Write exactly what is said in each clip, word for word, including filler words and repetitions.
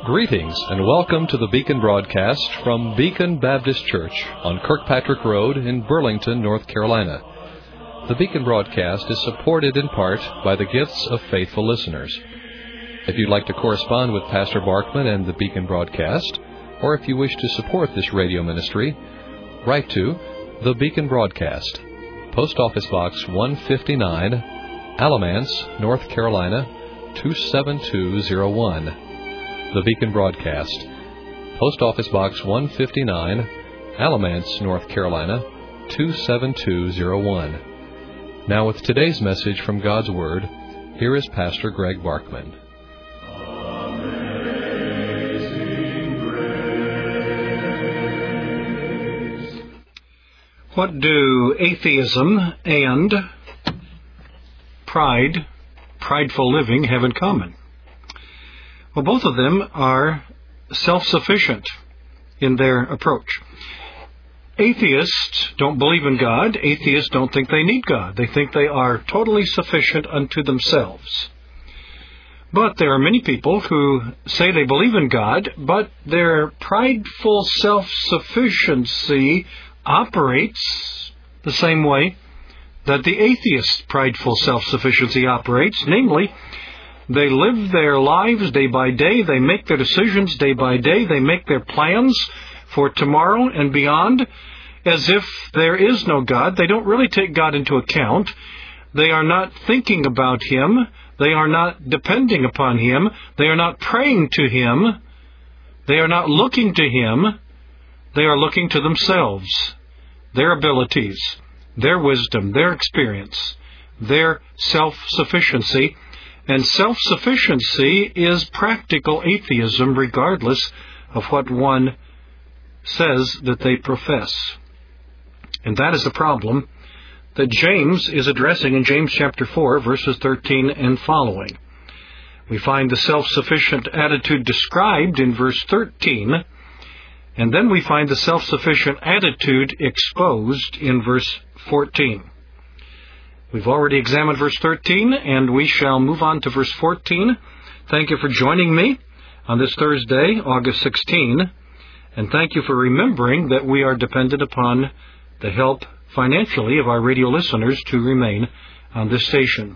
Greetings and welcome to the Beacon broadcast from Beacon Baptist Church on Kirkpatrick Road in Burlington, North Carolina. The Beacon broadcast is supported in part by the gifts of faithful listeners. If you'd like to correspond with Pastor Barkman and the Beacon broadcast, or if you wish to support this radio ministry, write to The Beacon Broadcast, Post Office Box one fifty-nine, Alamance, North Carolina, two seven two zero one. The Beacon Broadcast, Post Office Box one fifty-nine, Alamance, North Carolina, two seven two zero one. Now with today's message from God's Word, here is Pastor Greg Barkman. What do atheism and pride, prideful living, have in common? Well, both of them are self-sufficient in their approach. Atheists don't believe in God. Atheists don't think they need God. They think they are totally sufficient unto themselves. But there are many people who say they believe in God, but their prideful self-sufficiency operates the same way that the atheist's prideful self-sufficiency operates, namely, they live their lives day by day. They make their decisions day by day. They make their plans for tomorrow and beyond as if there is no God. They don't really take God into account. They are not thinking about Him. They are not depending upon Him. They are not praying to Him. They are not looking to Him. They are looking to themselves, their abilities, their wisdom, their experience, their self-sufficiency. And self-sufficiency is practical atheism, regardless of what one says that they profess. And that is the problem that James is addressing in James chapter four, verses thirteen and following. We find the self-sufficient attitude described in verse thirteen, and then we find the self-sufficient attitude exposed in verse fourteen. We've already examined verse thirteen, and we shall move on to verse fourteen. Thank you for joining me on this Thursday, August sixteenth, and thank you for remembering that we are dependent upon the help financially of our radio listeners to remain on this station.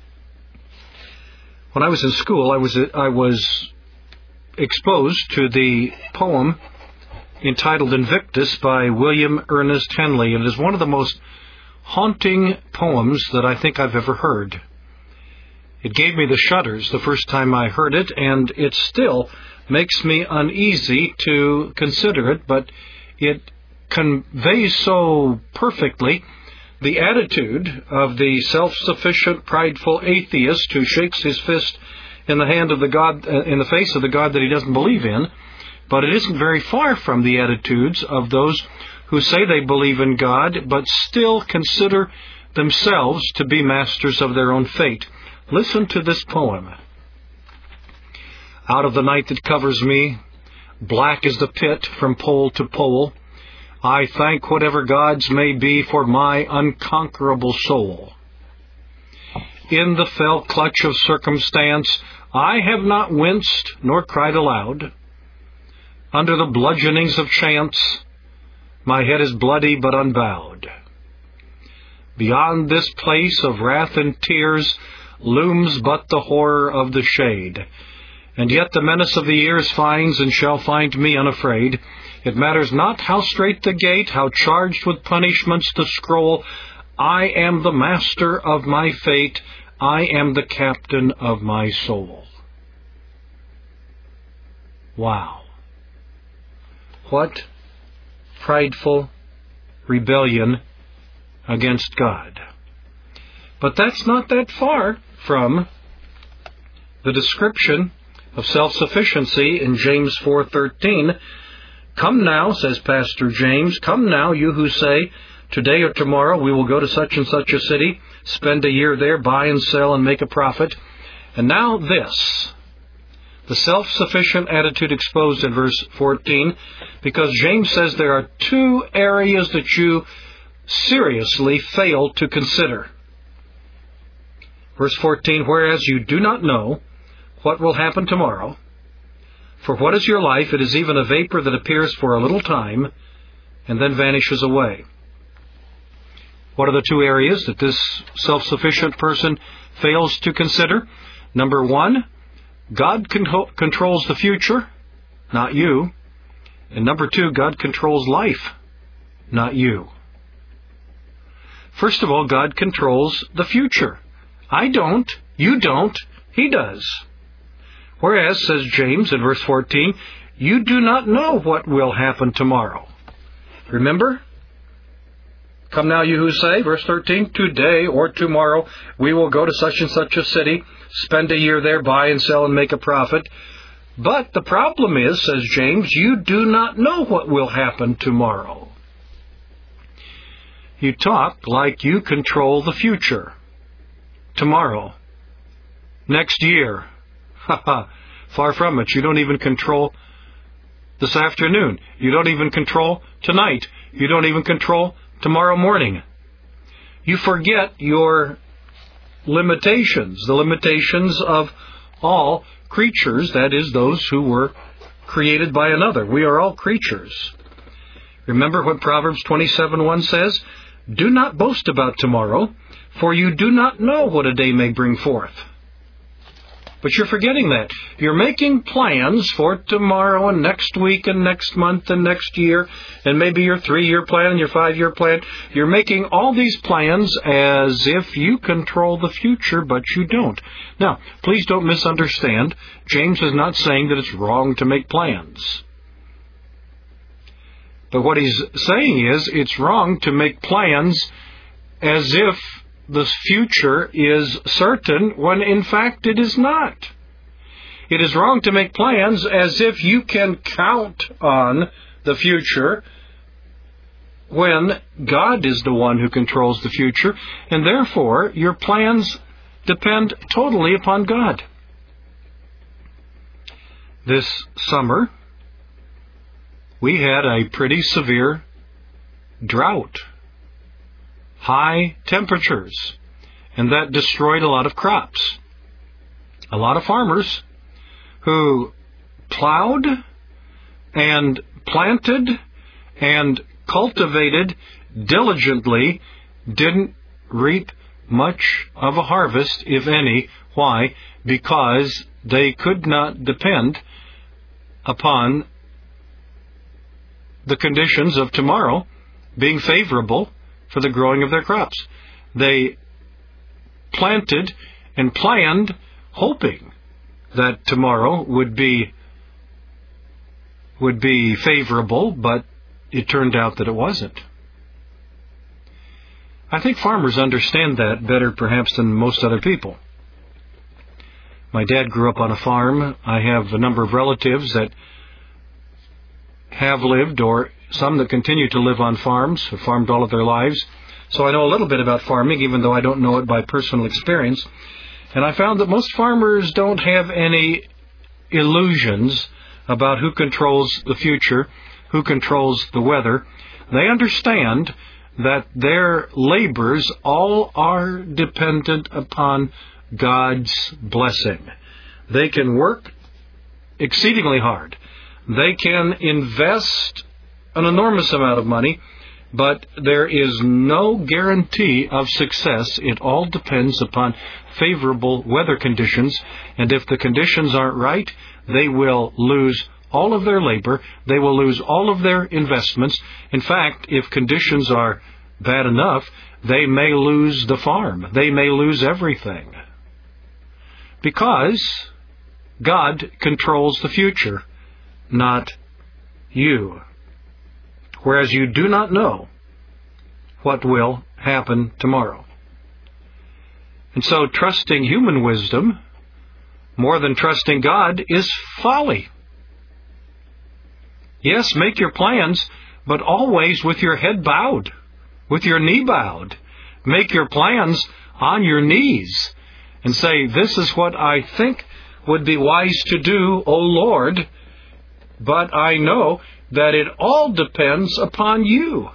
When I was in school, I was I was exposed to the poem entitled Invictus by William Ernest Henley. It is one of the most haunting poems that I think I've ever heard. It gave me the shudders the first time I heard it, and it still makes me uneasy to consider it, but it conveys so perfectly the attitude of the self-sufficient, prideful atheist who shakes his fist in the hand of the God, uh, in the face of the God that he doesn't believe in. But it isn't very far from the attitudes of those who say they believe in God, but still consider themselves to be masters of their own fate. Listen to this poem. Out of the night that covers me, black as the pit from pole to pole, I thank whatever gods may be for my unconquerable soul. In the fell clutch of circumstance, I have not winced nor cried aloud. Under the bludgeonings of chance, my head is bloody but unbowed. Beyond this place of wrath and tears looms but the horror of the shade. And yet the menace of the years finds and shall find me unafraid. It matters not how strait the gate, how charged with punishments the scroll. I am the master of my fate. I am the captain of my soul. Wow. What prideful rebellion against God. But that's not that far from the description of self-sufficiency in James four thirteen. Come now, says Pastor James, come now, you who say, today or tomorrow we will go to such and such a city, spend a year there, buy and sell and make a profit. And now this, the self-sufficient attitude exposed in verse fourteen, because James says there are two areas that you seriously fail to consider. Verse fourteen, whereas you do not know what will happen tomorrow, For what is your life? It is even a vapor that appears for a little time and then vanishes away. What are the two areas that this self-sufficient person fails to consider? Number one, God con- controls the future, not you. And number two, God controls life, not you. First of all, God controls the future. I don't, you don't, He does. Whereas, says James in verse fourteen, you do not know what will happen tomorrow. Remember? Come now, you who say, verse thirteen, today or tomorrow we will go to such and such a city, spend a year there, buy and sell and make a profit. But the problem is, says James, you do not know what will happen tomorrow. You talk like you control the future. Tomorrow. Next year. Ha ha. Far from it. You don't even control this afternoon. You don't even control tonight. You don't even control tomorrow morning. You forget your limitations, the limitations of all creatures, that is, those who were created by another. We are all creatures. Remember what Proverbs twenty-seven one says? Do not boast about tomorrow, for you do not know what a day may bring forth. But you're forgetting that. You're making plans for tomorrow and next week and next month and next year, and maybe your three-year plan and your five-year plan. You're making all these plans as if you control the future, but you don't. Now, please don't misunderstand. James is not saying that it's wrong to make plans. But what he's saying is it's wrong to make plans as if the future is certain when in fact it is not. It is wrong to make plans as if you can count on the future when God is the one who controls the future, and therefore your plans depend totally upon God. This summer, we had a pretty severe drought. High temperatures, and that destroyed a lot of crops. A lot of farmers who plowed and planted and cultivated diligently didn't reap much of a harvest, if any. Why? Because they could not depend upon the conditions of tomorrow being favorable for the growing of their crops. They planted and planned hoping that tomorrow would be would be favorable, but it turned out that it wasn't. I think farmers understand that better perhaps than most other people. My dad grew up on a farm. I have a number of relatives that have lived, or some that continue to live on farms, have farmed all of their lives. So I know a little bit about farming, even though I don't know it by personal experience. And I found that most farmers don't have any illusions about who controls the future, who controls the weather. They understand that their labors all are dependent upon God's blessing. They can work exceedingly hard. They can invest an enormous amount of money, but there is no guarantee of success. It all depends upon favorable weather conditions, and if the conditions aren't right, they will lose all of their labor, they will lose all of their investments. In fact, if conditions are bad enough, they may lose the farm. They may lose everything. Because God controls the future, not you. Whereas you do not know what will happen tomorrow. And so trusting human wisdom more than trusting God is folly. Yes, make your plans, but always with your head bowed, with your knee bowed. Make your plans on your knees and say, this is what I think would be wise to do, O Lord, but I know that it all depends upon you.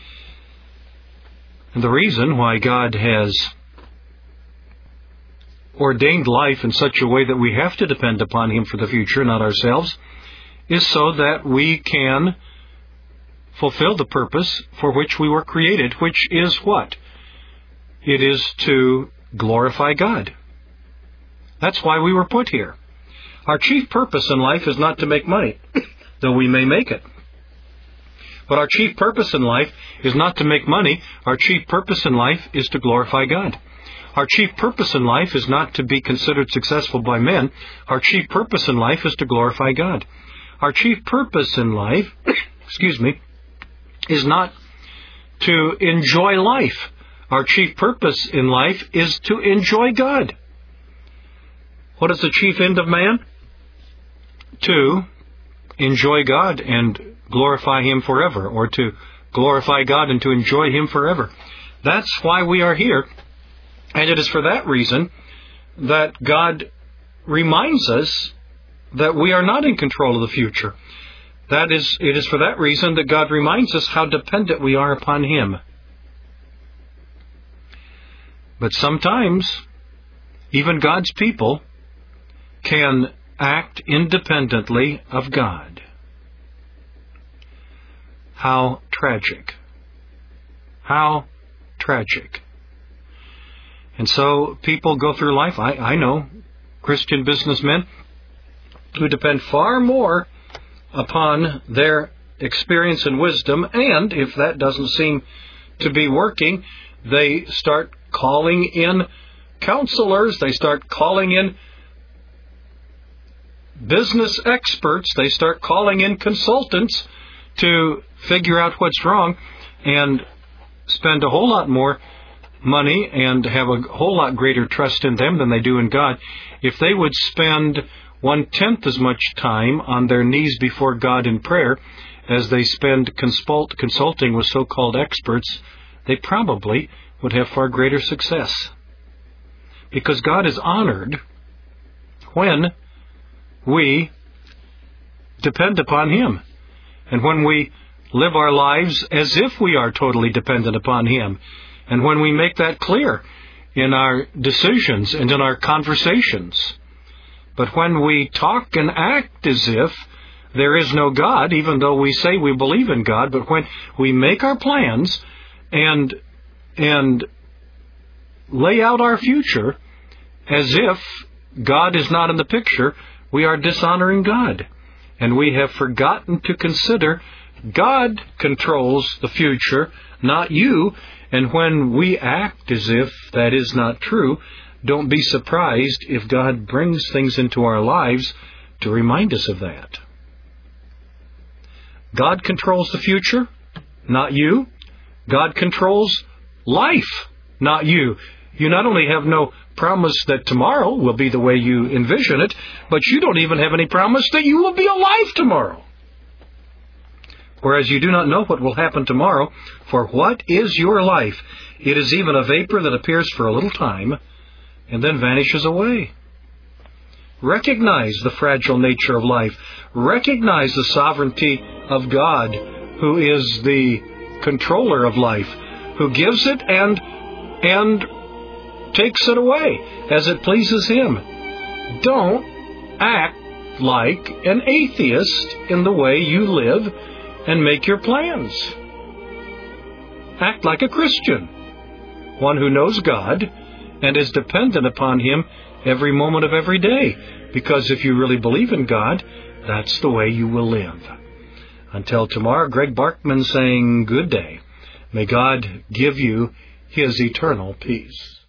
And the reason why God has ordained life in such a way that we have to depend upon Him for the future, not ourselves, is so that we can fulfill the purpose for which we were created, which is what? It is to glorify God. That's why we were put here. Our chief purpose in life is not to make money, though we may make it. But our chief purpose in life is not to make money. Our chief purpose in life is to glorify God. Our chief purpose in life is not to be considered successful by men. Our chief purpose in life is to glorify God. Our chief purpose in life, excuse me, is not to enjoy life. Our chief purpose in life is to enjoy God. What is the chief end of man? To enjoy God and glorify Him forever, or to glorify God and to enjoy Him forever. That's why we are here. And it is for that reason that God reminds us that we are not in control of the future. That is, it is for that reason that God reminds us how dependent we are upon Him. But sometimes, even God's people can act independently of God. How tragic. How tragic. And so people go through life, I, I know, Christian businessmen who depend far more upon their experience and wisdom, and if that doesn't seem to be working, they start calling in counselors, they start calling in business experts, they start calling in consultants to figure out what's wrong, and spend a whole lot more money and have a whole lot greater trust in them than they do in God. If they would spend one-tenth as much time on their knees before God in prayer as they spend consult, consulting with so-called experts, they probably would have far greater success. Because God is honored when we depend upon Him, and when we live our lives as if we are totally dependent upon Him, and when we make that clear in our decisions and in our conversations. But when we talk and act as if there is no God, even though we say we believe in God, but when we make our plans and and lay out our future as if God is not in the picture, we are dishonoring God. And we have forgotten to consider God controls the future, not you. And when we act as if that is not true, don't be surprised if God brings things into our lives to remind us of that. God controls the future, not you. God controls life, not you. You not only have no promise that tomorrow will be the way you envision it, but you don't even have any promise that you will be alive tomorrow. Whereas you do not know what will happen tomorrow, for what is your life? It is even a vapor that appears for a little time and then vanishes away. Recognize the fragile nature of life. Recognize the sovereignty of God, who is the controller of life, who gives it and and takes it away as it pleases Him. Don't act like an atheist in the way you live and make your plans. Act like a Christian, one who knows God and is dependent upon Him every moment of every day. Because if you really believe in God, that's the way you will live. Until tomorrow, Greg Barkman saying good day. May God give you His eternal peace.